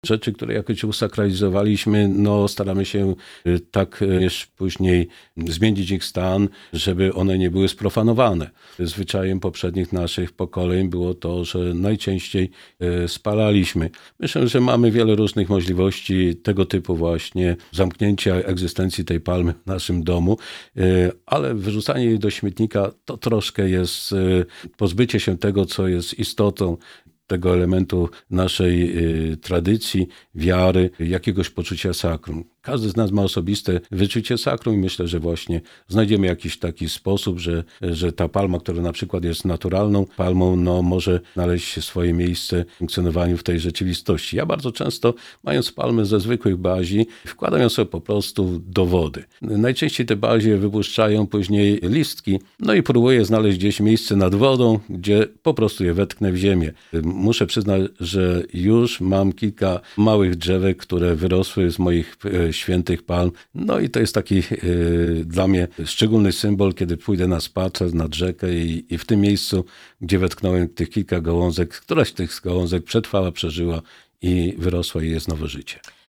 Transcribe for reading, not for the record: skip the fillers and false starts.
rzeczy, które jakoś usakralizowaliśmy, staramy się tak później zmienić ich stan, żeby one nie były sprofanowane. Zwyczajem poprzednich naszych pokoleń było to, że najczęściej spalaliśmy. Myślę, że mamy wiele różnych możliwości tego typu właśnie zamknięcia egzystencji tej palmy w naszym domu, ale wyrzucanie jej do śmietnika to troszkę jest pozbycie się tego, co jest istotą tego elementu naszej tradycji, wiary, jakiegoś poczucia sakrum. Każdy z nas ma osobiste wyczucie sakrum i myślę, że właśnie znajdziemy jakiś taki sposób, że ta palma, która na przykład jest naturalną palmą, może znaleźć swoje miejsce w funkcjonowaniu w tej rzeczywistości. Ja bardzo często, mając palmę ze zwykłych bazi, wkładam ją sobie po prostu do wody. Najczęściej te bazie wypuszczają później listki, i próbuję znaleźć gdzieś miejsce nad wodą, gdzie po prostu je wetknę w ziemię. Muszę przyznać, że już mam kilka małych drzewek, które wyrosły z moich świętych palm. I to jest taki dla mnie szczególny symbol, kiedy pójdę na spacer nad rzekę i w tym miejscu, gdzie wetknąłem tych kilka gałązek, któraś z tych gałązek przetrwała, przeżyła i wyrosła i jest nowe życie.